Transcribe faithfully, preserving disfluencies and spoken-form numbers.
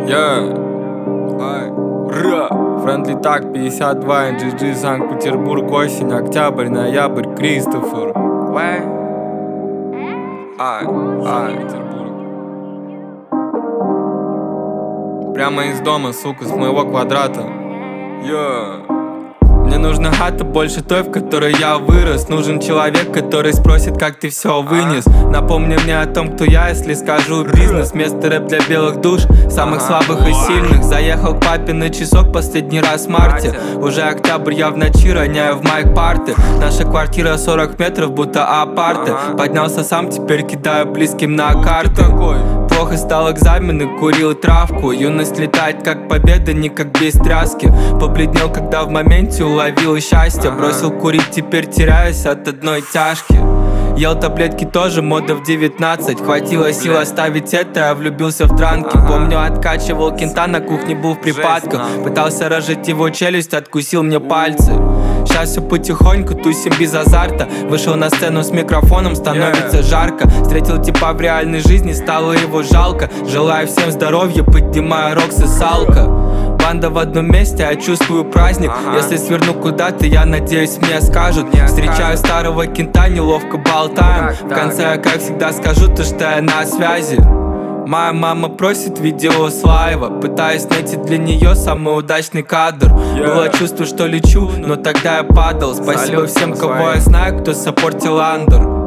Я Ай Ра Френдли так пятьдесят два эн джи джи Санкт-Петербург. Осень, октябрь, ноябрь. Кристофер Ай Ай Санкт-Петербург. Прямо из дома, сука, с моего квадрата. Я Мне нужна хата больше той, в которой я вырос. Нужен человек, который спросит, как ты все вынес. Напомни мне о том, кто я, если скажу бизнес. Место рэп для белых душ, самых слабых и сильных. Заехал к папе на часок последний раз в марте. Уже октябрь, я в ночи роняю в майк парты. Наша квартира сорок метров, будто апарты. Поднялся сам, теперь кидаю близким на карты. Плохо стал экзамены, курил травку. Юность летает как победа, не как без тряски. Побледнел, когда в моменте уловил счастье. Бросил курить, теперь теряюсь от одной тяжки. Ел таблетки тоже, мода в девятнадцать. Хватило сил оставить это, я влюбился в дранки. Помню, откачивал кента, на кухне был в припадках. Пытался разжать его челюсть, откусил мне пальцы. Сейчас все потихоньку, тусим без азарта. Вышел на сцену с микрофоном, становится жарко. Встретил типа в реальной жизни, стало его жалко. Желаю всем здоровья, поднимаю рокс и салка. Банда в одном месте, я чувствую праздник. Если сверну куда-то, я надеюсь, мне скажут. Встречаю старого кента, неловко болтаем. В конце я, как всегда, скажу то, что я на связи. Моя мама просит видео с лайва. Пытаюсь найти для нее самый удачный кадр. Было чувство, что лечу, но тогда я падал. Спасибо всем, кого я знаю, кто саппортил андер.